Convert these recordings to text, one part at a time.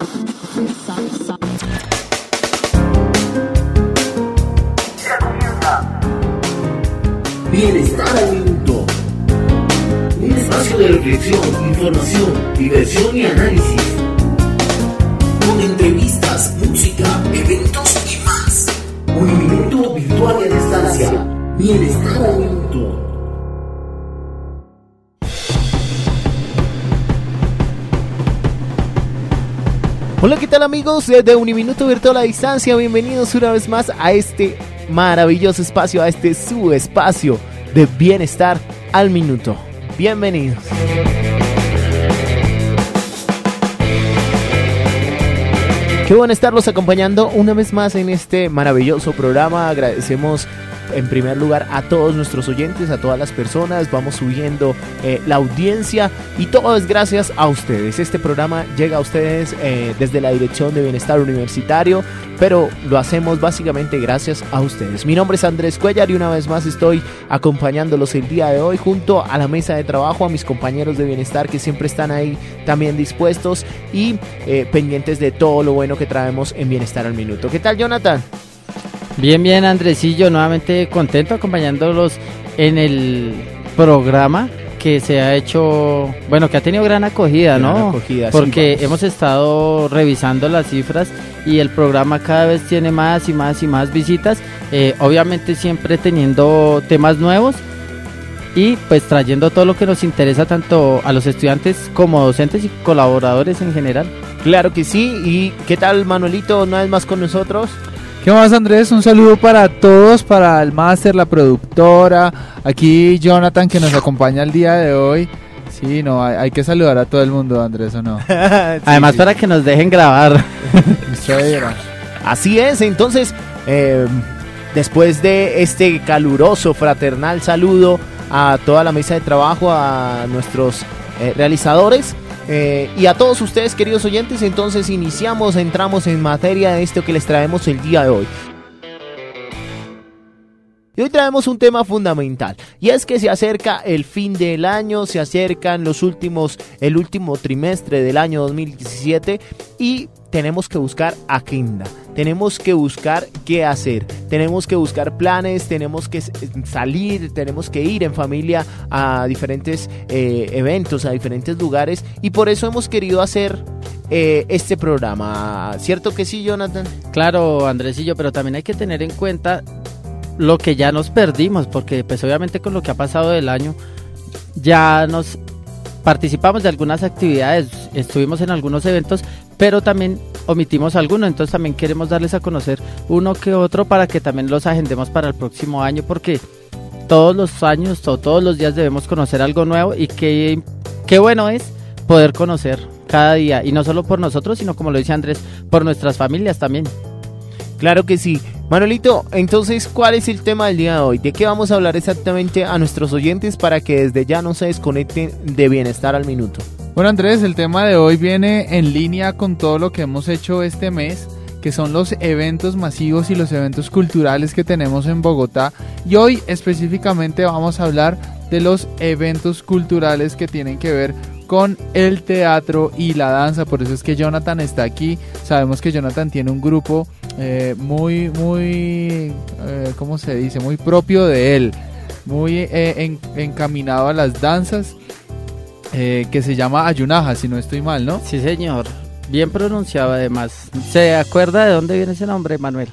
Bienestar al Minuto. Un espacio de reflexión, información, diversión y análisis. Con entrevistas, música, eventos y más. Un minuto virtual y a distancia. Bienestar al Minuto. Hola, ¿qué tal amigos de Uniminuto Virtual a Distancia? Bienvenidos una vez más a este maravilloso espacio, a este su espacio de Bienestar al Minuto. Bienvenidos. Qué bueno estarlos acompañando una vez más en este maravilloso programa. Agradecemos en primer lugar a todos nuestros oyentes, a todas las personas. Vamos subiendo la audiencia y todo es gracias a ustedes. Este programa llega a ustedes desde la Dirección de Bienestar Universitario, pero lo hacemos básicamente gracias a ustedes. Mi nombre es Andrés Cuellar y una vez más estoy acompañándolos el día de hoy junto a la mesa de trabajo, a mis compañeros de bienestar que siempre están ahí también dispuestos y pendientes de todo lo bueno que traemos en Bienestar al Minuto. ¿Qué tal, Jonathan? Bien, Andresillo, nuevamente contento acompañándolos en el programa que se ha hecho, bueno, que ha tenido gran acogida, ¿no? Porque sí, hemos estado revisando las cifras y el programa cada vez tiene más y más visitas, obviamente siempre teniendo temas nuevos y pues trayendo todo lo que nos interesa tanto a los estudiantes como docentes y colaboradores en general. Claro que sí. ¿Y qué tal, Manuelito, una vez más con nosotros? ¿Qué más, Andrés? Un saludo para todos, para el máster, la productora, aquí Jonathan que nos acompaña el día de hoy. Sí, no, hay que saludar a todo el mundo, Andrés, ¿o no? Sí, además sí, para que nos dejen grabar. Así es, entonces, después de este caluroso, fraternal saludo a toda la mesa de trabajo, a nuestros realizadores, y a todos ustedes, queridos oyentes, entonces entramos en materia de esto que les traemos el día de hoy. Y hoy traemos un tema fundamental, y es que se acerca el fin del año, se acercan el último trimestre del año 2017 y tenemos que buscar agenda, tenemos que buscar qué hacer, tenemos que buscar planes, tenemos que salir, tenemos que ir en familia a diferentes eventos, a diferentes lugares, y por eso hemos querido hacer este programa. ¿Cierto que sí, Jonathan? Claro, Andresillo, pero también hay que tener en cuenta lo que ya nos perdimos, porque pues obviamente con lo que ha pasado del año ya nos participamos de algunas actividades, estuvimos en algunos eventos, pero también omitimos algunos, entonces también queremos darles a conocer uno que otro para que también los agendemos para el próximo año, porque todos los años o todos los días debemos conocer algo nuevo y qué bueno es poder conocer cada día, y no solo por nosotros, sino como lo dice Andrés, por nuestras familias también. Claro que sí. Manuelito, entonces, ¿cuál es el tema del día de hoy? ¿De qué vamos a hablar exactamente a nuestros oyentes para que desde ya no se desconecten de Bienestar al Minuto? Bueno, Andrés, el tema de hoy viene en línea con todo lo que hemos hecho este mes, que son los eventos masivos y los eventos culturales que tenemos en Bogotá. Y hoy específicamente vamos a hablar de los eventos culturales que tienen que ver con el teatro y la danza. Por eso es que Jonathan está aquí. Sabemos que Jonathan tiene un grupo muy ¿cómo se dice? Muy propio de él, muy encaminado a las danzas, que se llama Ayunaja, si no estoy mal, ¿no? Sí, señor, bien pronunciado además. ¿Se acuerda de dónde viene ese nombre, Manuel?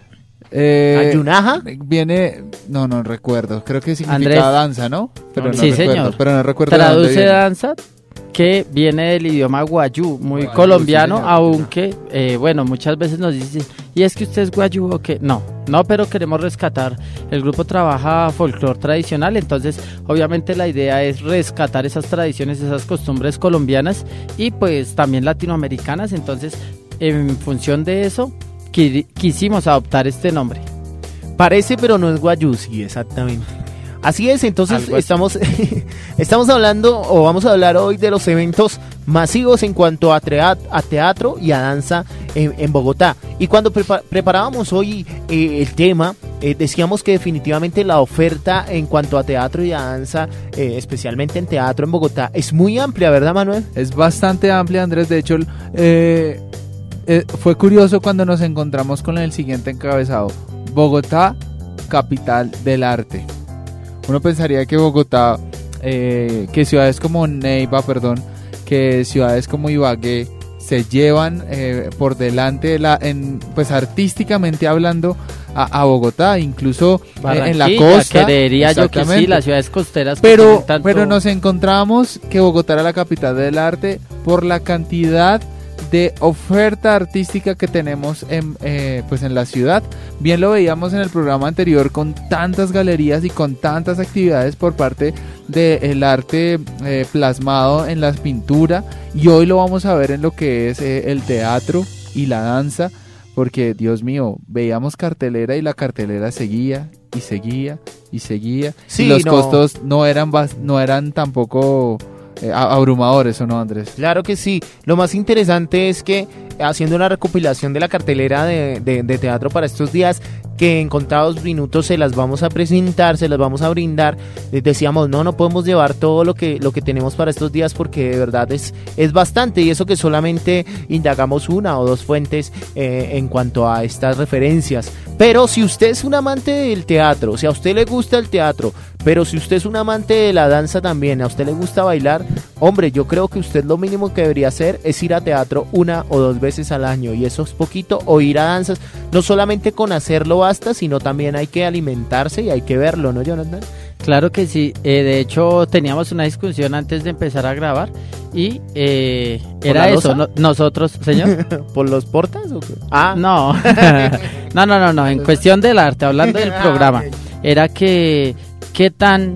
¿Ayunaja? Viene, no recuerdo, creo que significa Andrés, danza, ¿no? Pero no sí, recuerdo, señor. Pero no recuerdo. Traduce danza, que viene del idioma guayú, muy guayú, colombiano, sí, aunque bueno, muchas veces nos dicen, ¿y es que usted es guayú o qué? No, pero queremos rescatar. El grupo trabaja folclore tradicional, entonces obviamente la idea es rescatar esas tradiciones, esas costumbres colombianas y pues también latinoamericanas. Entonces, en función de eso, quisimos adoptar este nombre. Parece, pero no es guayú, sí, exactamente. Así es, entonces estamos hablando, o vamos a hablar hoy de los eventos masivos en cuanto a teatro y a danza en Bogotá. Y cuando preparábamos hoy el tema, decíamos que definitivamente la oferta en cuanto a teatro y a danza, especialmente en teatro en Bogotá, es muy amplia, ¿verdad, Manuel? Es bastante amplia, Andrés. De hecho, fue curioso cuando nos encontramos con el siguiente encabezado: Bogotá, capital del arte. Uno pensaría que Bogotá, que ciudades como Neiva, que ciudades como Ibagué se llevan por delante pues artísticamente hablando a Bogotá, incluso en la costa. Creería yo que sí, las ciudades costeras. Pero nos encontramos que Bogotá era la capital del arte por la cantidad de oferta artística que tenemos pues en la ciudad. Bien lo veíamos en el programa anterior, con tantas galerías y con tantas actividades por parte del arte plasmado en la pintura, y hoy lo vamos a ver en lo que es el teatro y la danza, porque Dios mío, veíamos cartelera y la cartelera seguía y seguía y seguía, sí, y los costos no eran tampoco abrumadores, ¿o no, Andrés? Claro que sí. Lo más interesante es que, haciendo una recopilación de la cartelera de teatro para estos días, que en contados minutos se las vamos a presentar, se las vamos a brindar, decíamos, no podemos llevar todo lo que tenemos para estos días, porque de verdad es bastante, y eso que solamente indagamos una o dos fuentes en cuanto a estas referencias. Pero si usted es un amante del teatro, si a usted le gusta el teatro, pero si usted es un amante de la danza también, a usted le gusta bailar, hombre, yo creo que usted lo mínimo que debería hacer es ir a teatro 1 o 2 veces al año, y eso es poquito, o ir a danzas. No solamente con hacerlo basta, sino también hay que alimentarse y hay que verlo, ¿no, Jonathan? Claro que sí. De hecho, teníamos una discusión antes de empezar a grabar y era eso. Nosotros, señor. ¿Por los portas o qué? No. No. En cuestión del arte, hablando del programa, era que qué tan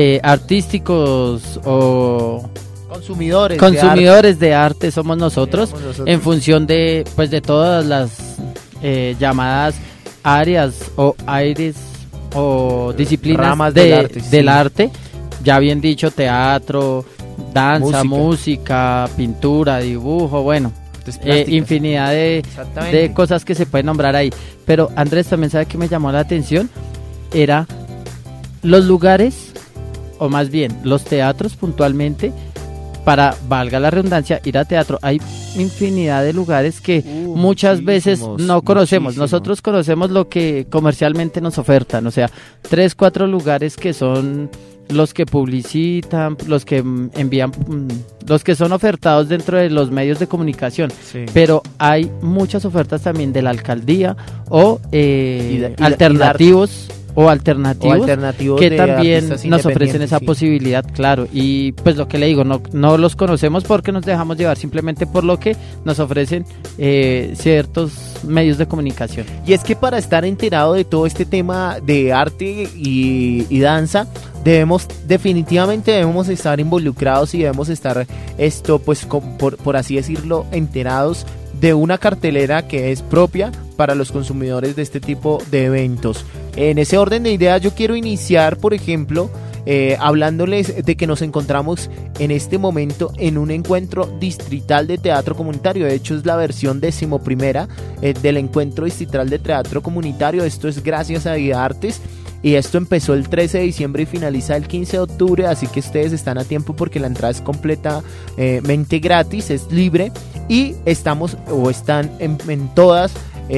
artísticos o consumidores de arte somos nosotros, en función de todas las llamadas áreas o aires o disciplinas ramas del arte, ya bien dicho, teatro, danza, música, pintura, dibujo, infinidad de cosas que se pueden nombrar ahí. Pero Andrés, también sabe que me llamó la atención, era los lugares, o más bien los teatros puntualmente, para, valga la redundancia, ir a teatro. Hay infinidad de lugares que muchas veces no conocemos. Nosotros conocemos lo que comercialmente nos ofertan, o sea, 3, 4 lugares que son los que publicitan, los que envían, los que son ofertados dentro de los medios de comunicación. Sí. Pero hay muchas ofertas también de la alcaldía o alternativos que también nos ofrecen esa posibilidad, claro. Y pues lo que le digo, no los conocemos porque nos dejamos llevar simplemente por lo que nos ofrecen ciertos medios de comunicación. Y es que para estar enterado de todo este tema de arte y danza, definitivamente debemos estar involucrados y debemos estar por así decirlo, enterados de una cartelera que es propia para los consumidores de este tipo de eventos. En ese orden de ideas, yo quiero iniciar, por ejemplo, hablándoles de que nos encontramos en este momento en un encuentro distrital de teatro comunitario. De hecho, es la versión 11ª del encuentro distrital de teatro comunitario. Esto es gracias a IDARTES. Y esto empezó el 13 de diciembre y finaliza el 15 de octubre, así que ustedes están a tiempo porque la entrada es completamente gratis, es libre, y están en todas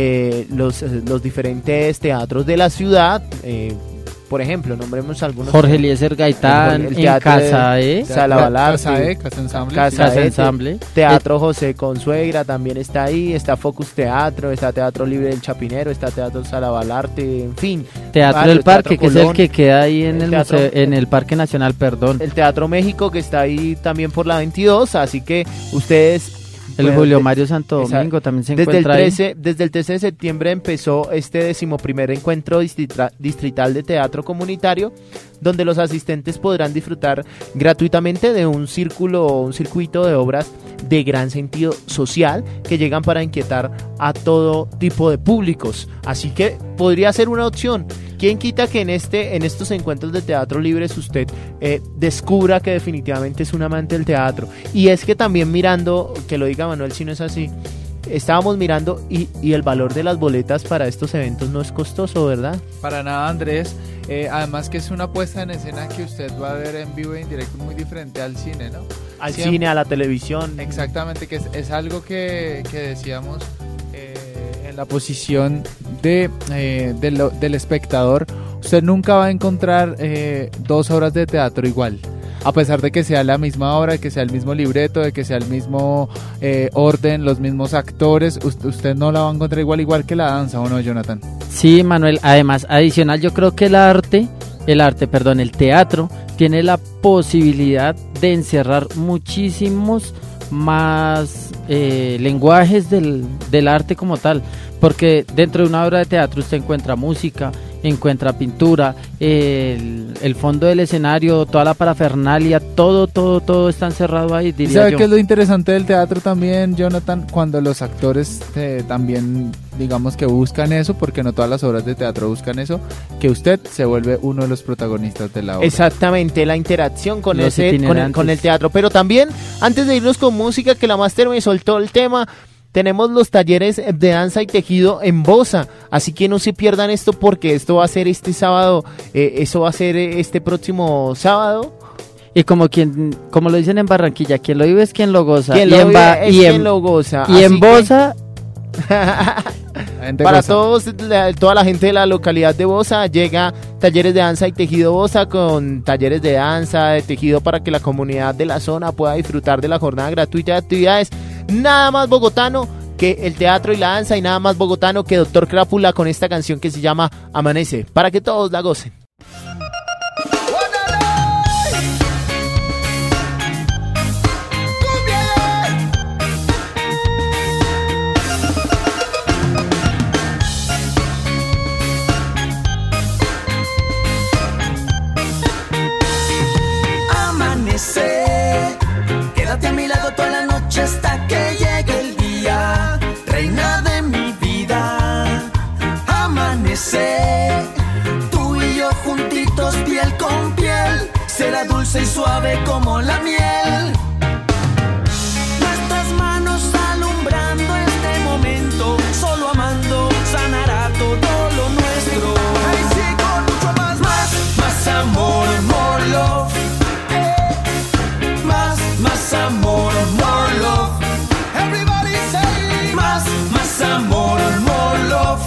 los diferentes teatros de la ciudad. Por ejemplo, nombremos algunos. Jorge Eliezer Gaitán, en Casa E, Sala Balarte, Casa Ensamble, Teatro José Consuegra también está ahí, está Focus Teatro, está Teatro Libre del Chapinero, está Teatro Sala Balarte, en fin. Teatro del Parque, que es el que queda ahí en el museo, en el Parque Nacional, perdón. El Teatro México, que está ahí también por la 22, así que ustedes... El Julio Mario Santo Domingo también se encuentra ahí. Desde el 13 de septiembre empezó este 11º encuentro distrital de teatro comunitario, donde los asistentes podrán disfrutar gratuitamente de un circuito de obras de gran sentido social que llegan para inquietar a todo tipo de públicos. Así que podría ser una opción. ¿Quién quita que en estos encuentros de teatro libres usted descubra que definitivamente es un amante del teatro? Y es que también mirando, que lo diga Manuel si no es así, estábamos mirando y el valor de las boletas para estos eventos no es costoso, ¿verdad? Para nada, Andrés. Además que es una puesta en escena que usted va a ver en vivo e en directo muy diferente al cine, ¿no? al siempre, cine, a la televisión. Exactamente, que es algo que decíamos en la posición del espectador. Usted nunca va a encontrar 2 horas de teatro igual. A pesar de que sea la misma obra, de que sea el mismo libreto, de que sea el mismo orden, los mismos actores, usted no la va a encontrar igual que la danza, ¿o no, Jonathan? Sí, Manuel, además, adicional, yo creo que el teatro tiene la posibilidad de encerrar muchísimos más lenguajes del arte como tal, porque dentro de una obra de teatro usted encuentra música, encuentra pintura, el fondo del escenario, toda la parafernalia, todo está encerrado ahí, diría ¿Sabe yo. qué es lo interesante del teatro también, Jonathan? Cuando los actores también, digamos que buscan eso, porque no todas las obras de teatro buscan eso, que usted se vuelve uno de los protagonistas de la obra. Exactamente, la interacción con Los con itinerantes. el teatro. Pero también, antes de irnos con música, que la máster me soltó el tema, tenemos los talleres de danza y tejido en Bosa, así que no se pierdan esto, porque esto va a ser este sábado, eso va a ser este próximo sábado. Y como lo dicen en Barranquilla, quien lo vive es quien lo goza. Quien lo vive es quien lo goza. Y en Así que, Bosa, para toda la gente de la localidad de Bosa, llega talleres de danza y tejido Bosa, con talleres de danza, de tejido, para que la comunidad de la zona pueda disfrutar de la jornada gratuita de actividades. Nada más bogotano que el teatro y la danza, y nada más bogotano que Doctor Crápula con esta canción que se llama Amanece, para que todos la gocen. Quédate a mi lado toda la noche hasta que llegue el día, reina de mi vida. Amanece, tú y yo juntitos, piel con piel, será dulce y suave como la miel. Nuestras manos alumbrando este momento, solo amando sanará todo lo nuestro. Ay, sí, con mucho más amor, more love. Más amor, more love. Everybody say más amor, more love.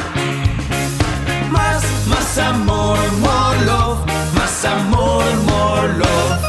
Más amor, more love. Más amor, more love.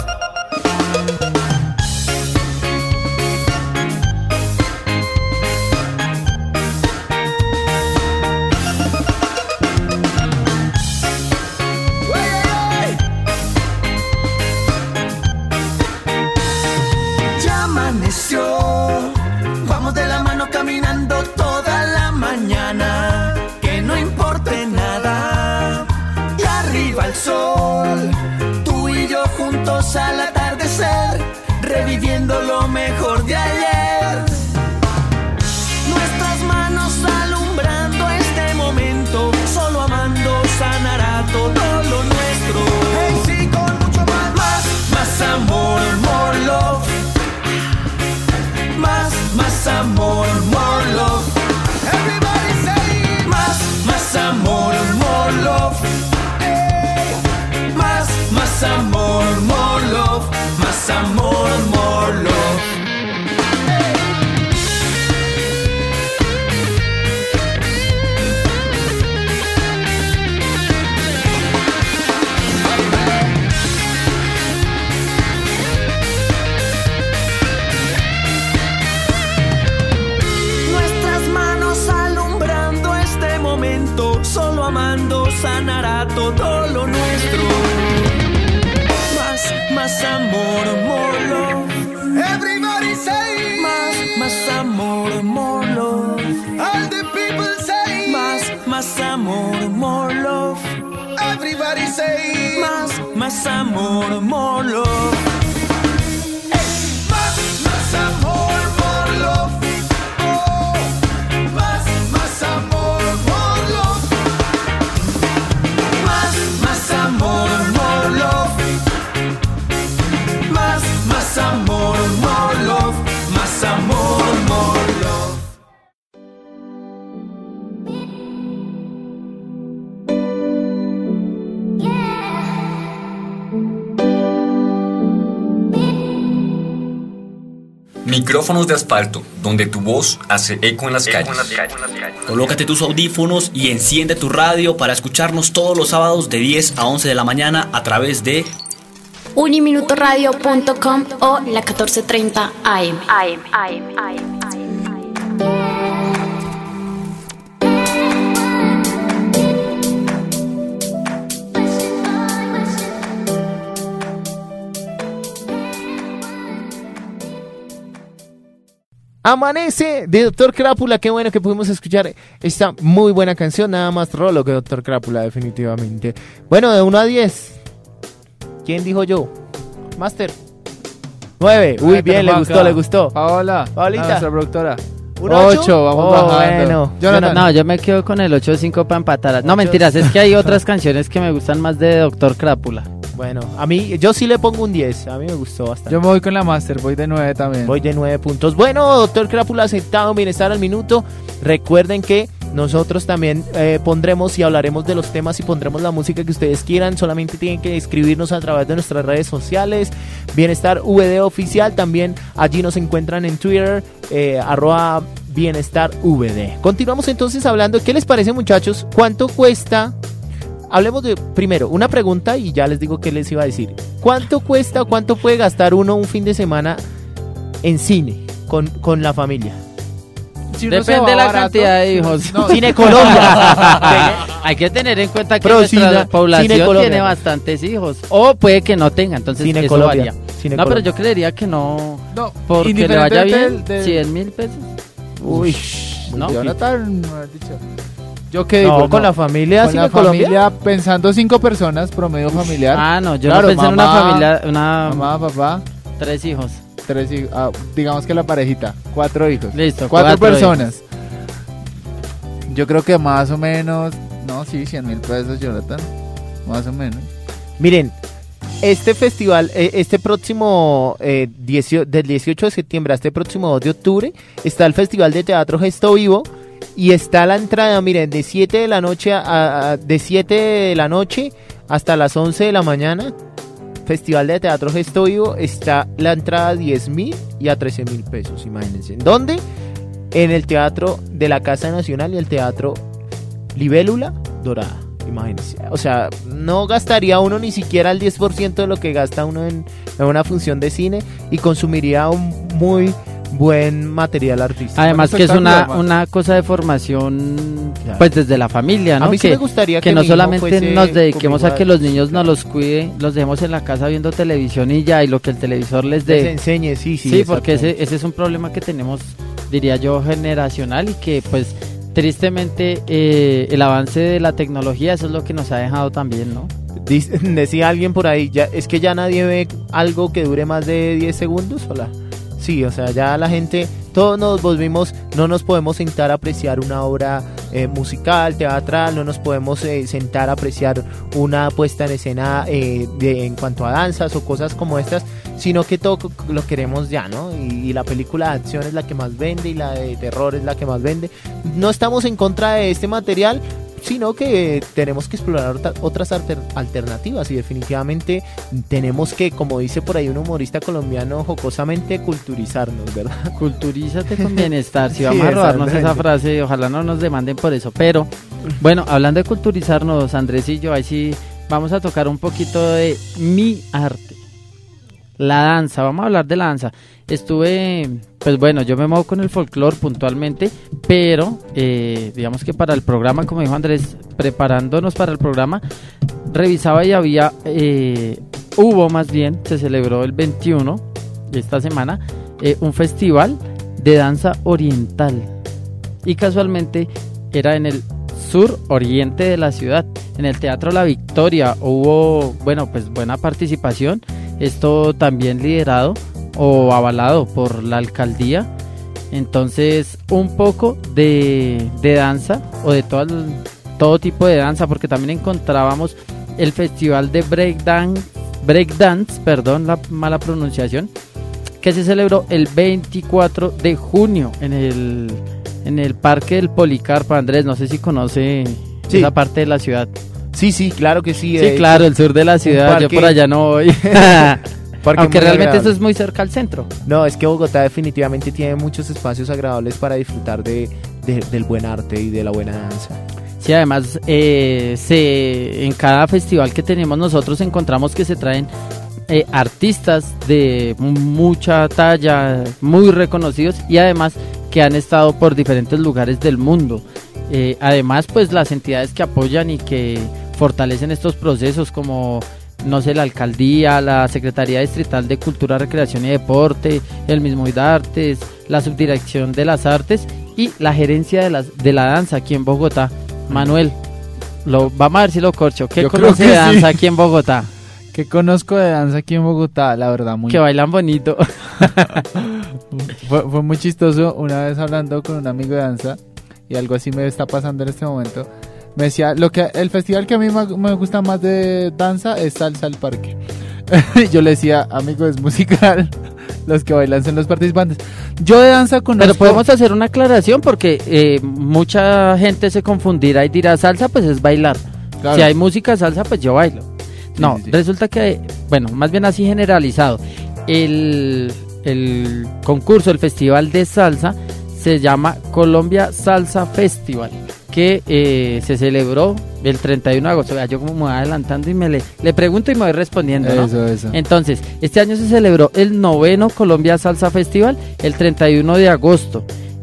Vamos de la mano caminando toda la mañana, que no importe nada. Y arriba el sol, tú y yo juntos al atardecer, reviviendo lo mejor de ayer. Nuestras manos alumbrando este momento, solo amando sanará todo lo nuestro. Hey, sí, con mucho más amor, more love. Más amor, more love. Everybody say más amor, more love. Más amor, more love. Más amor, more love. Solo amando sanará todo lo nuestro. Más amor, more love. Everybody say más amor, more love. All the people say más amor, more love. Everybody say más amor, more love. Hey, más amor, more love. Oh, más amor, more love. Más amor, more love. Más amor, more love. Más amor, more love. Micrófonos de asfalto, donde tu voz hace eco en las calles. Colócate tus audífonos y enciende tu radio para escucharnos todos los sábados de 10 a 11 de la mañana a través de uniminutoradio.com o la 1430 AM. Amanece de Dr. Crápula, qué bueno que pudimos escuchar esta muy buena canción, nada más rolo que Dr. Crápula, definitivamente. Bueno, de 1 a 10, ¿quién dijo yo? Master. 9, uy, bien, le gustó. Paola, Paolita, nuestra productora. 8, vamos bajando. Bueno. No, yo me quedo con el 8-5 para empatar. No, mentiras, es que hay otras canciones que me gustan más de Dr. Crápula. Bueno, a mí, yo sí le pongo un 10, a mí me gustó bastante. Yo me voy con la Master, voy de 9 también. Voy de 9 puntos. Bueno, Dr. Crápula aceptado, Bienestar al Minuto. Recuerden que nosotros también pondremos y hablaremos de los temas y pondremos la música que ustedes quieran. Solamente tienen que escribirnos a través de nuestras redes sociales. Bienestar VD Oficial, también allí nos encuentran en Twitter, @Bienestar VD. Continuamos entonces hablando. ¿Qué les parece, muchachos? ¿Cuánto cuesta? Hablemos de, primero, una pregunta y ya les digo qué les iba a decir. ¿Cuánto cuesta o cuánto puede gastar uno un fin de semana en cine con la familia? Si uno se Depende de va la barato, cantidad de hijos. no, Cine Colombia. Hay que tener en cuenta que Pero nuestra Cine población Colombia. tiene bastantes hijos. O puede que no tenga, entonces Cine eso Colombia. varía. Cine No, pero Colombia. yo creería que no. No, Porque le vaya bien, del- 100.000 pesos. Uy, ¿no? Jonathan, no has dicho. ¿Yo qué digo? no, con la familia Con Cine la Colombia. familia, pensando 5 personas, promedio familiar. Ah, no, yo Claro, no pensé en una mamá, familia, Mamá, papá, 3 hijos. 3 hijos. Digamos que la parejita, 4 hijos. Listo, 4 cuatro personas. Yo creo que más o menos, no, sí, 100.000 pesos, Jonathan. Más o menos. Miren, este festival, este próximo del 18 de septiembre a este próximo 2 de octubre, está el Festival de Teatro Gesto Vivo y está la entrada, miren, de 7 de la noche de 7 de la noche hasta las 11 de la mañana. Festival de Teatro Gesto Vivo, está la entrada a 10.000 y a 13.000 pesos, imagínense. ¿En dónde? En el Teatro de la Casa Nacional y el Teatro Libélula Dorada, imagínense. O sea, no gastaría uno ni siquiera el 10% de lo que gasta uno en una función de cine y consumiría un muy buen material artístico. Además Buen que es espectáculo, una cosa de formación, Claro. pues desde la familia, ¿no? A mí sí me gustaría que que no mi hijo solamente fuese nos dediquemos a conmigo que los niños nos los cuide, los dejemos en la casa viendo televisión y ya, y lo que el televisor les les dé. enseñe, sí, Sí, porque exacto. ese es un problema que tenemos, diría yo, generacional y que pues tristemente el avance de la tecnología, eso es lo que nos ha dejado también, ¿no? Decía alguien por ahí, es que ya nadie ve algo que dure más de 10 segundos, ¿hola? Sí, o sea, ya la gente, todos nos volvimos, no nos podemos sentar a apreciar una obra musical, teatral, no nos podemos sentar a apreciar una puesta en escena en cuanto a danzas o cosas como estas, sino que todo lo queremos ya, ¿no? Y la película de acción es la que más vende y la de terror es la que más vende. No estamos en contra de este material, sino que tenemos que explorar otras alternativas y definitivamente tenemos que, como dice por ahí un humorista colombiano jocosamente, culturizarnos, ¿verdad? Culturízate con bienestar, si Sí, vamos a robarnos esa exactamente. frase, ojalá no nos demanden por eso, pero bueno, hablando de culturizarnos, Andrés y yo, ahí sí vamos a tocar un poquito de mi arte, la danza, vamos a hablar de la danza. Estuve, pues bueno, yo me muevo con el folclore puntualmente, pero digamos que para el programa, como dijo Andrés, preparándonos para el programa, revisaba y había, hubo más bien, se celebró el 21 de esta semana, un festival de danza oriental y casualmente era en el sur oriente de la ciudad, en el Teatro La Victoria. Hubo, bueno, pues buena participación, esto también liderado o avalado por la alcaldía. Entonces un poco de danza o de todo tipo de danza, porque también encontrábamos el festival de breakdance, perdón la mala pronunciación, que se celebró el 24 de junio en el Parque del Policarpo. Andrés, no sé si conoce esa parte de la ciudad. Sí, claro que sí. Sí, claro, el sur de la ciudad, yo por allá no voy. Parque Aunque muy realmente agradable. eso es muy cerca al centro. No, es que Bogotá definitivamente tiene muchos espacios agradables para disfrutar del buen arte y de la buena danza. Sí, además en cada festival que tenemos nosotros encontramos que se traen artistas de mucha talla, muy reconocidos y además que han estado por diferentes lugares del mundo. Además, pues las entidades que apoyan y que fortalecen estos procesos como, no sé, la alcaldía, la Secretaría Distrital de Cultura, Recreación y Deporte, el mismo IDARTES, la Subdirección de las Artes y la Gerencia de la Danza aquí en Bogotá. Manuel, vamos a ver si lo corcho. ¿Qué Yo creo conoce que de danza sí. aquí en Bogotá? Que conozco de danza aquí en Bogotá, la verdad, muy... Que bailan bonito. Fue muy chistoso una vez hablando con un amigo de danza y algo así me está pasando en este momento. Me decía, el festival que a mí me gusta más de danza es Salsa al Parque. Yo le decía, amigo, es musical. Los que bailan son los participantes. Yo de danza conozco... Pero podemos hacer una aclaración porque mucha gente se confundirá y dirá salsa, pues es bailar. Claro. Si hay música salsa, pues yo bailo. No, sí. resulta que, bueno, más bien así generalizado. El concurso, el festival de salsa, se llama Colombia Salsa Festival, que se celebró el 31 de agosto. Yo como me voy adelantando y le pregunto y me voy respondiendo, ¿no? Eso. Entonces, este año se celebró el 9º Colombia Salsa Festival el 31 de agosto.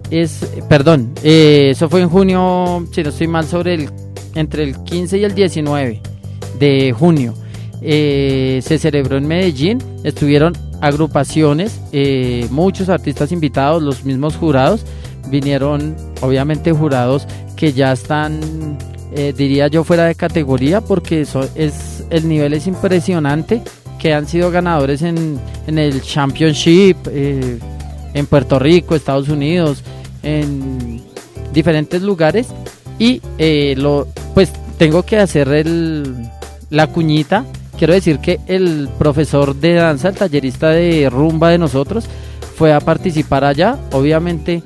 Eso fue en junio, si no estoy mal, entre el 15 y el 19 de junio. Se celebró en Medellín, estuvieron agrupaciones, muchos artistas invitados, los mismos jurados, vinieron obviamente jurados que ya están, diría yo, fuera de categoría porque el nivel es impresionante, que han sido ganadores en el Championship, en Puerto Rico, Estados Unidos, en diferentes lugares y pues tengo que hacer la cuñita. Quiero decir que el profesor de danza, el tallerista de rumba de nosotros, fue a participar allá. Obviamente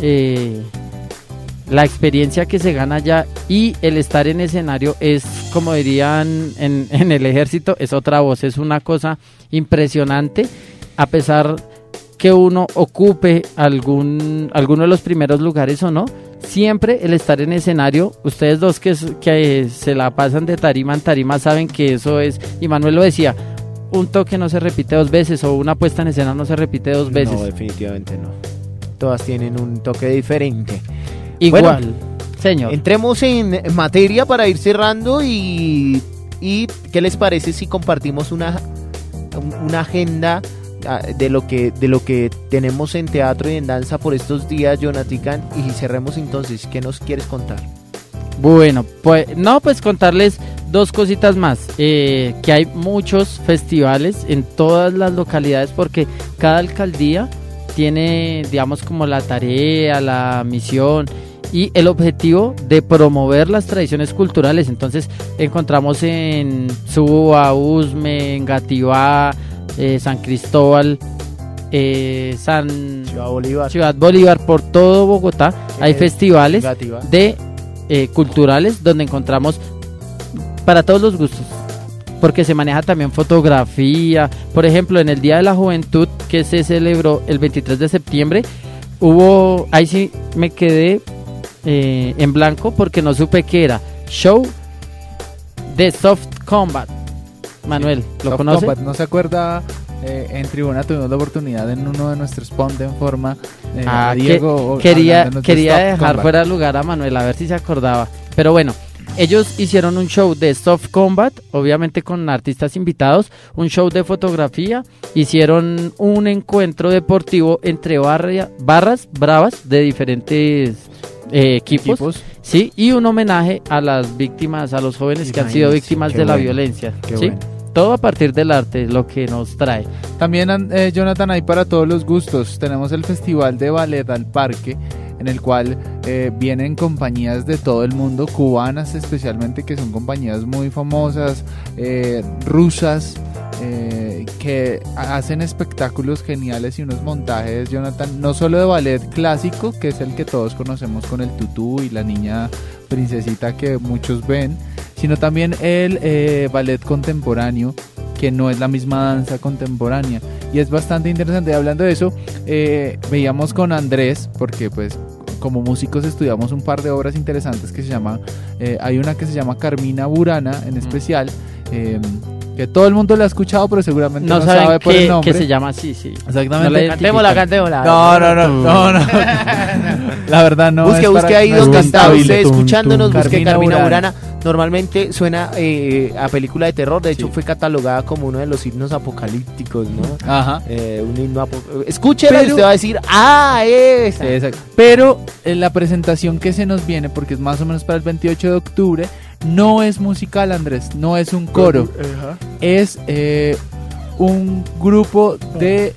la experiencia que se gana allá y el estar en escenario es, como dirían en el ejército, es otra voz, es una cosa impresionante. A pesar que uno ocupe alguno de los primeros lugares o no, siempre el estar en escenario, ustedes dos que se la pasan de tarima en tarima saben que eso es, y Manuel lo decía, un toque no se repite dos veces o una puesta en escena no se repite dos veces. No, definitivamente no. Todas tienen un toque diferente. Igual, Bueno, señor. Entremos en materia para ir cerrando y ¿qué les parece si compartimos una agenda de lo que tenemos en teatro y en danza por estos días, Jonathan, y cerremos entonces? ¿Qué nos quieres contar? Bueno, pues contarles dos cositas más, que hay muchos festivales en todas las localidades porque cada alcaldía tiene, digamos, como la tarea, la misión y el objetivo de promover las tradiciones culturales. Entonces encontramos en Suba, Usme, Engativá, San Cristóbal, Ciudad Bolívar, por todo Bogotá hay festivales de culturales donde encontramos para todos los gustos, porque se maneja también fotografía. Por ejemplo, en el Día de la Juventud que se celebró el 23 de septiembre ahí sí me quedé en blanco porque no supe qué era. Show de Soft Combat. Manuel, ¿lo conoce? Combat, ¿no se acuerda? En Tribuna tuvimos la oportunidad en uno de nuestros Ponte en Forma a Diego quería hablándonos de dejar Soft Combat. fuera de lugar a Manuel a ver si se acordaba, pero bueno, ellos hicieron un show de Soft Combat, obviamente con artistas invitados, un show de fotografía, hicieron un encuentro deportivo entre barras bravas de diferentes equipos, sí, y un homenaje a las víctimas, a los jóvenes que han sido víctimas de la violencia, qué ¿sí? bueno. Todo a partir del arte, lo que nos trae. También, Jonathan, hay para todos los gustos. Tenemos el Festival de Ballet al Parque, en el cual vienen compañías de todo el mundo, cubanas especialmente, que son compañías muy famosas, rusas, que hacen espectáculos geniales y unos montajes, Jonathan, no solo de ballet clásico, que es el que todos conocemos con el tutú y la niña princesita que muchos ven, sino también el ballet contemporáneo, que no es la misma danza contemporánea. Y es bastante interesante. Hablando de eso, veíamos con Andrés, porque pues como músicos estudiamos un par de obras interesantes que se llama, hay una que se llama Carmina Burana en especial, que todo el mundo la ha escuchado, pero seguramente no sabe por el nombre. Que se llama así, sí. Exactamente. Cantémosla. No. La verdad no. Busque ahí donde está usted escuchándonos, busque Carmina Burana. Burana. Normalmente suena a película de terror, de hecho fue catalogada como uno de los himnos apocalípticos, ¿no? Ajá. Un himno escúchela y usted va a decir, esa. Exacto. Pero la presentación que se nos viene, porque es más o menos para el 28 de octubre, no es musical, Andrés, no es un coro, es un grupo de,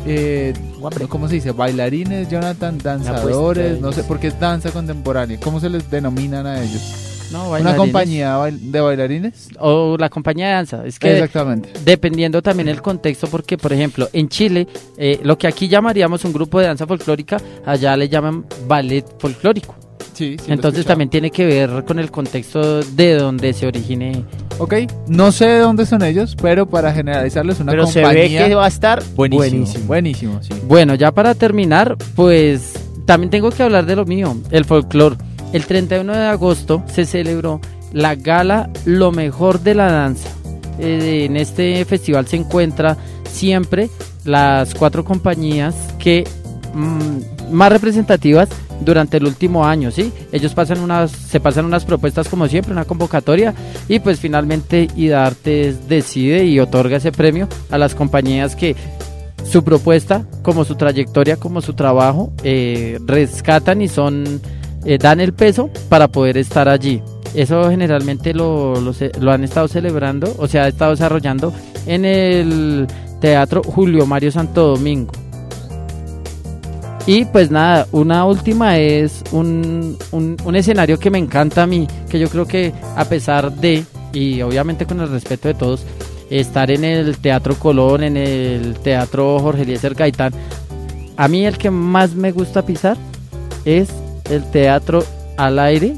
¿cómo se dice? Bailarines, Jonathan, danzadores, no sé, porque es danza contemporánea, ¿cómo se les denominan a ellos? No, ¿Una compañía de bailarines? O la compañía de danza. Es que exactamente. Dependiendo también el contexto, porque por ejemplo en Chile, lo que aquí llamaríamos un grupo de danza folclórica, allá le llaman ballet folclórico. Sí, entonces también tiene que ver con el contexto de donde se origine. Ok, no sé de dónde son ellos, pero para generalizarles una compañía... Pero se ve que va a estar buenísimo, sí. Bueno, ya para terminar, pues también tengo que hablar de lo mío, el folclore. El 31 de agosto se celebró la gala Lo Mejor de la Danza. En este festival se encuentra siempre las 4 compañías que más representativas durante el último año, ¿sí? Ellos se pasan unas propuestas como siempre, una convocatoria, y pues finalmente IDARTES decide y otorga ese premio a las compañías que su propuesta, como su trayectoria, como su trabajo, rescatan y dan el peso para poder estar allí. Eso generalmente lo han estado celebrando, o sea, ha estado desarrollando en el Teatro Julio Mario Santo Domingo. Y pues nada, una última es un escenario que me encanta a mí, que yo creo que a pesar de, y obviamente con el respeto de todos, estar en el Teatro Colón, en el Teatro Jorge Eliezer Gaitán, a mí el que más me gusta pisar es el Teatro al aire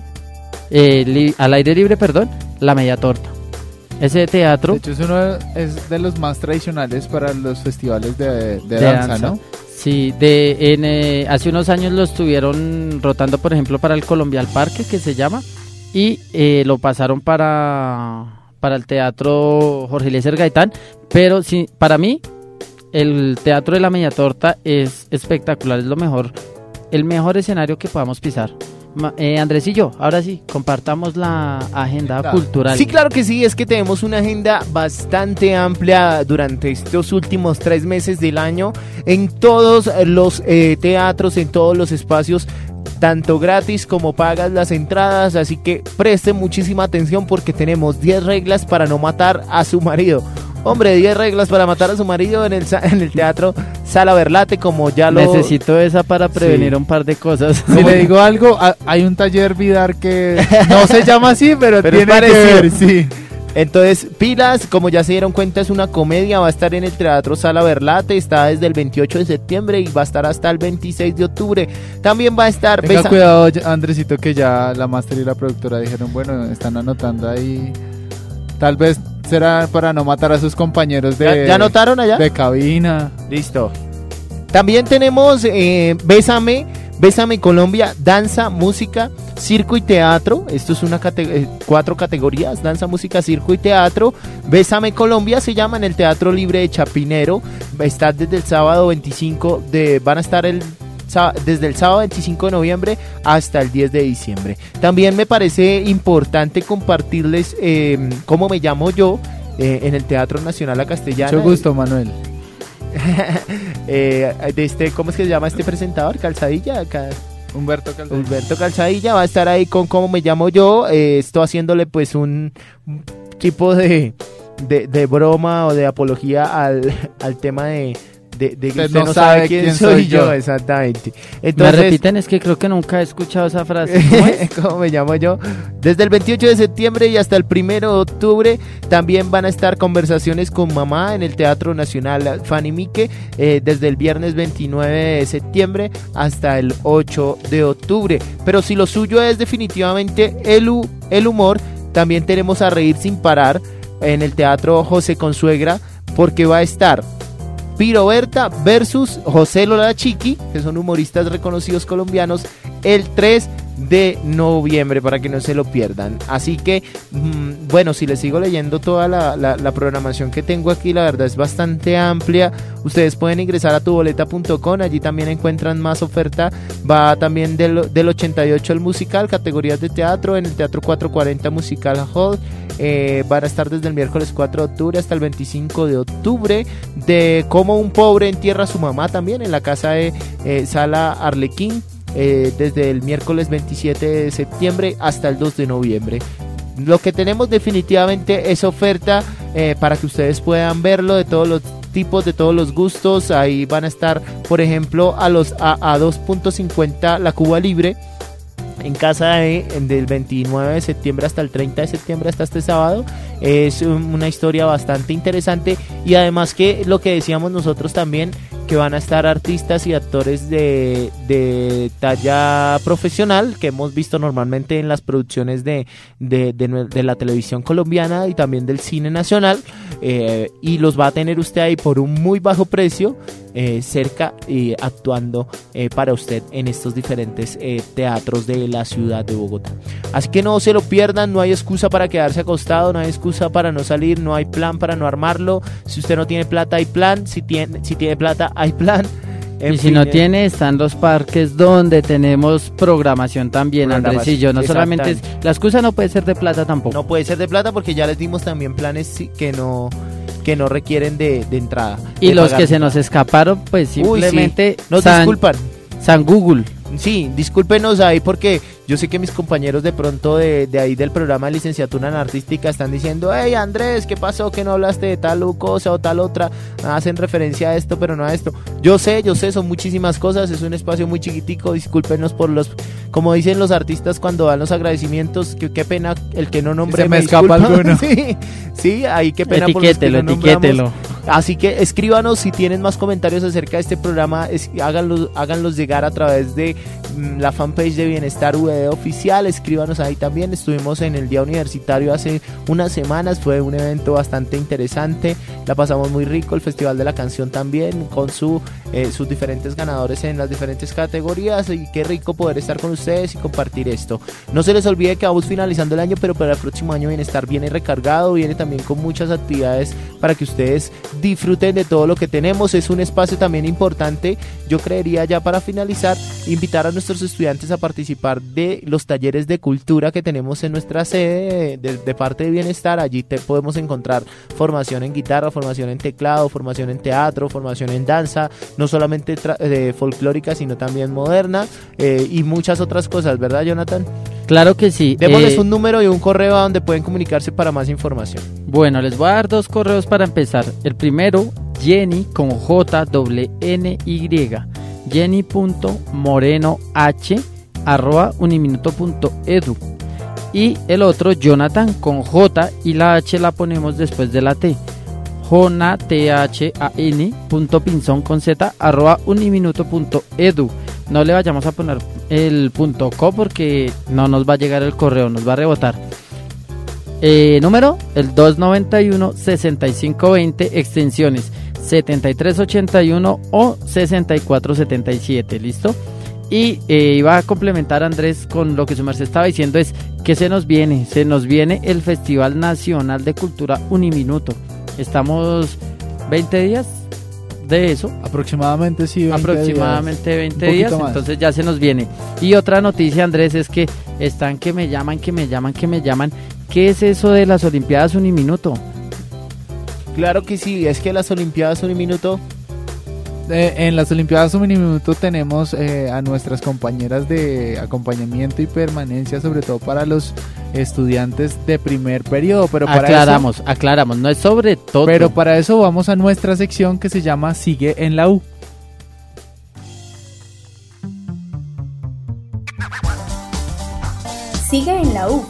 libre, La Media Torta. Ese teatro, de hecho, es de los más tradicionales para los festivales de danza, ¿no? Sí, hace unos años lo estuvieron rotando, por ejemplo, para el Colombial Parque, que se llama, y lo pasaron para el Teatro Jorge Eliezer Gaitán, pero sí, para mí el Teatro de la Media Torta es espectacular, es el mejor escenario que podamos pisar. Andrés y yo, ahora sí, compartamos la agenda cultural. Sí, claro que sí, es que tenemos una agenda bastante amplia durante estos últimos 3 meses del año en todos los teatros, en todos los espacios, tanto gratis como pagas las entradas, así que preste muchísima atención porque tenemos 10 reglas para no matar a su marido. Hombre, 10 reglas para matar a su marido en el Teatro Sala Berlate, como ya lo... Necesito esa para prevenir un par de cosas. Si le digo algo, hay un taller Vidar que no se llama así, pero tiene que ver, sí. Entonces, pilas, como ya se dieron cuenta, es una comedia, va a estar en el Teatro Sala Berlate, está desde el 28 de septiembre y va a estar hasta el 26 de octubre. También va a estar... Tenga cuidado, Andresito, que ya la máster y la productora dijeron, bueno, están anotando ahí, tal vez será para no matar a sus compañeros de... ¿Ya anotaron allá? De cabina. Listo. También tenemos Bésame Colombia, danza, música, circo y teatro. Esto es 4 categorías: danza, música, circo y teatro. Bésame Colombia se llama en el Teatro Libre de Chapinero. Está desde el sábado 25 van a estar desde el sábado 25 de noviembre hasta el 10 de diciembre. También me parece importante compartirles cómo me llamo yo en el Teatro Nacional La Castellana. Mucho gusto, Manuel. ¿Cómo es que se llama este presentador? Calzadilla. Humberto Calzadilla va a estar ahí con cómo me llamo yo. Estoy haciéndole pues un tipo de broma o de apología al tema de que usted no sabe quién soy yo. Exactamente. Entonces, me repiten, es que creo que nunca he escuchado esa frase. ¿Cómo me llamo yo? Desde el 28 de septiembre y hasta el 1 de octubre también van a estar conversaciones con mamá en el Teatro Nacional Fanny Mique, desde el viernes 29 de septiembre hasta el 8 de octubre. Pero si lo suyo es definitivamente el humor, también tenemos a Reír Sin Parar, en el Teatro José Consuegra, porque va a estar Piro Berta versus José Lola Chiqui, que son humoristas reconocidos colombianos, el 3 de noviembre, para que no se lo pierdan. Así que, bueno, si les sigo leyendo toda la programación que tengo aquí, la verdad es bastante amplia. Ustedes pueden ingresar a tuboleta.com, allí también encuentran más oferta. Va también del 88 el musical, categorías de teatro, en el Teatro 440 Musical Hall. Van a estar desde el miércoles 4 de octubre hasta el 25 de octubre. De Cómo un pobre entierra a su mamá, también en la casa de Sala Arlequín, desde el miércoles 27 de septiembre hasta el 2 de noviembre. Lo que tenemos definitivamente es oferta para que ustedes puedan verlo, de todos los tipos, de todos los gustos. Ahí van a estar, por ejemplo, a 2.50 la Cuba Libre, en casa del 29 de septiembre hasta el 30 de septiembre, hasta este sábado. Es una historia bastante interesante, y además que lo que decíamos nosotros también, que van a estar artistas y actores de talla profesional, que hemos visto normalmente en las producciones de la televisión colombiana y también del cine nacional, y los va a tener usted ahí por un muy bajo precio, cerca, actuando para usted en estos diferentes teatros de la ciudad de Bogotá. Así que no se lo pierdan, no hay excusa para quedarse acostado, no hay excusa para no salir, no hay plan para no armarlo. Si usted no tiene plata, hay plan. Si tiene plata, hay plan. Y si no tiene, están los parques donde tenemos programación también, Andrés y yo. No solamente la excusa no puede ser de plata tampoco. No puede ser de plata, porque ya les dimos también planes que no requieren de entrada. Y los que se nos escaparon, pues simplemente nos disculpan. San Google. Sí, discúlpenos ahí, porque yo sé que mis compañeros de pronto de ahí del programa de licenciatura en artística están diciendo: hey Andrés, ¿qué pasó? Que no hablaste de tal cosa o tal otra, hacen referencia a esto pero no a esto. Yo sé, son muchísimas cosas, es un espacio muy chiquitico. Discúlpenos por como dicen los artistas cuando dan los agradecimientos, qué pena el que no nombre, se me escapa alguno. sí, ahí qué pena. Etiquételo. Así que escríbanos si tienen más comentarios acerca de este programa, háganlos llegar a través de la fanpage de Bienestar VD Oficial. Escríbanos ahí también. Estuvimos en el Día Universitario hace unas semanas, fue un evento bastante interesante, la pasamos muy rico. El Festival de la Canción también, con sus diferentes ganadores en las diferentes categorías, y qué rico poder estar con ustedes y compartir esto. No se les olvide que vamos finalizando el año, pero para el próximo año Bienestar viene recargado, viene también con muchas actividades para que ustedes disfruten de todo lo que tenemos. Es un espacio también importante, yo creería, ya para finalizar, invitar a nuestros estudiantes a participar de los talleres de cultura que tenemos en nuestra sede de parte de Bienestar. Allí podemos encontrar formación en guitarra, formación en teclado, formación en teatro, formación en danza, no solamente folclórica, sino también moderna, y muchas otras cosas, ¿verdad, Jonathan? Claro que sí. Démosles un número y un correo a donde pueden comunicarse para más información. Bueno, les voy a dar 2 correos para empezar. El primero, Jenny con JNY, jenny.morenoh@uniminuto.edu, y el otro, Jonathan con J, y la H la ponemos después de la T, jonathan.pinzon@uniminuto.edu. No le vayamos a poner el .co porque no nos va a llegar el correo, nos va a rebotar. Número, el 291-6520, extensiones 7381 o 6477, ¿listo? Y iba a complementar, Andrés, con lo que su merced estaba diciendo, es que se nos viene el Festival Nacional de Cultura Uniminuto. Estamos 20 días de eso. Aproximadamente, sí, 20 días, entonces ya se nos viene. Y otra noticia, Andrés, es que están que me llaman. ¿Qué es eso de las Olimpiadas Uniminuto? Claro que sí, es que las Olimpiadas Uniminuto... En las Olimpiadas Uniminuto tenemos a nuestras compañeras de acompañamiento y permanencia, sobre todo para los estudiantes de primer periodo, pero para aclaramos, no es sobre todo. Pero para eso vamos a nuestra sección que se llama Sigue en la U. Sigue en la U.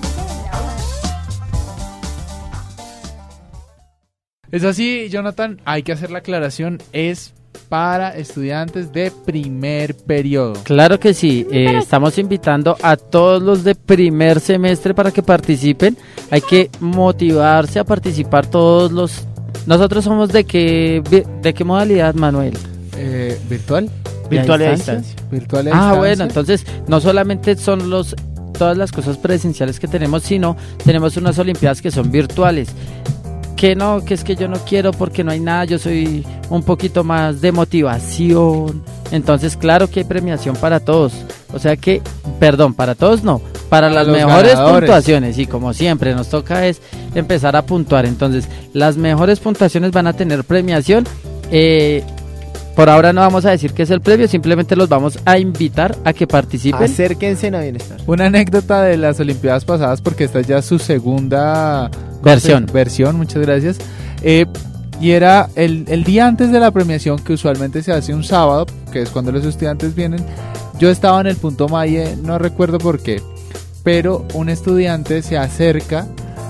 Es así, Jonathan, hay que hacer la aclaración, es para estudiantes de primer periodo. Claro que sí, estamos invitando a todos los de primer semestre para que participen. Hay que motivarse a participar todos los... ¿Nosotros somos de qué modalidad, Manuel? ¿Virtual? Virtual y a distancia. Virtual y a distancia. Bueno, entonces no solamente son todas las cosas presenciales que tenemos, sino tenemos unas olimpiadas que son virtuales. Que es que yo no quiero porque no hay nada, yo soy un poquito más de motivación. Entonces, claro que hay premiación para todos. O sea que, perdón, para todos no, para las mejores ganadores. puntuaciones. Y como siempre, nos toca es empezar a puntuar. Entonces, las mejores puntuaciones van a tener premiación. Por ahora no vamos a decir qué es el premio, simplemente los vamos a invitar a que participen. Acérquense a Bienestar. Una anécdota de las Olimpiadas pasadas, porque esta es ya su segunda versión, muchas gracias. Y era el día antes de la premiación, que usualmente se hace un sábado, que es cuando los estudiantes vienen. Yo estaba en el punto Maye, no recuerdo por qué, pero un estudiante se acerca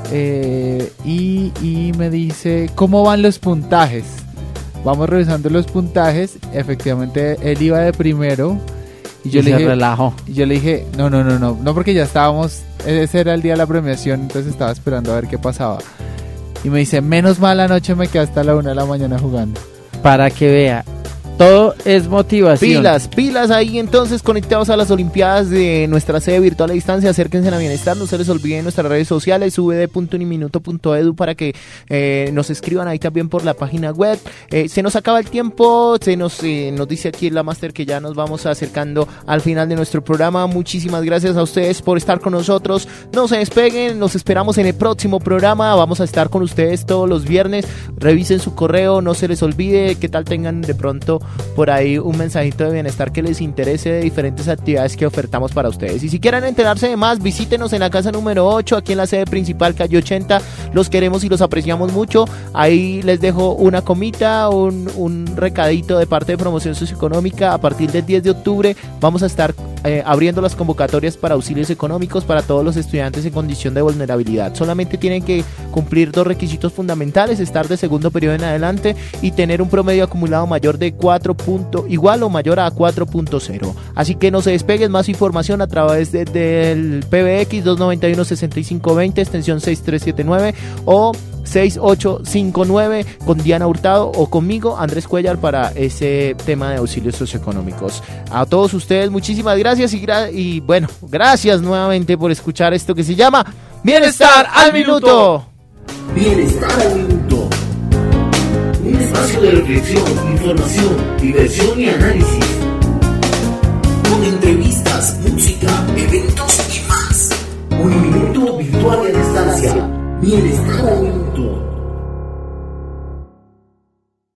y me dice, ¿cómo van los puntajes? Vamos revisando los puntajes. Efectivamente él iba de primero y yo le dije, relajó. Y yo le dije, no, porque ya estábamos, ese era el día de la premiación, entonces estaba esperando a ver qué pasaba. Y me dice, menos mal anoche me quedé hasta la 1 de la mañana jugando. Para que vea, todo es motivación. Pilas ahí entonces, conectados a las Olimpiadas de nuestra sede virtual a distancia. Acérquense a Bienestar, no se les olvide nuestras redes sociales, ubd.uniminuto.edu, para que nos escriban ahí también por la página web. Se nos acaba el tiempo, nos dice aquí la máster que ya nos vamos acercando al final de nuestro programa. Muchísimas gracias a ustedes por estar con nosotros. No se despeguen, nos esperamos en el próximo programa. Vamos a estar con ustedes todos los viernes. Revisen su correo, no se les olvide. ¿Qué tal tengan de pronto por ahí un mensajito de bienestar que les interese de diferentes actividades que ofertamos para ustedes? Y si quieren enterarse de más, visítenos en la casa número 8, aquí en la sede principal, calle 80. Los queremos y los apreciamos mucho. Ahí les dejo una comita, un recadito de parte de Promoción Socioeconómica. A partir del 10 de octubre vamos a estar abriendo las convocatorias para auxilios económicos para todos los estudiantes en condición de vulnerabilidad. Solamente tienen que cumplir 2 requisitos fundamentales: estar de segundo periodo en adelante y tener un promedio acumulado mayor de 4 igual o mayor a 4.0. Así que no se despeguen. Más información a través del PBX 291-6520 extensión 6379 o 6859 con Diana Hurtado o conmigo, Andrés Cuellar, para ese tema de auxilios socioeconómicos. A todos ustedes muchísimas gracias y bueno, gracias nuevamente por escuchar esto que se llama Bienestar al Minuto. Bienestar al Minuto. Un espacio de reflexión, información, diversión y análisis. Con entrevistas, música, eventos y más. Un minuto virtual a distancia. Bienestar al Minuto.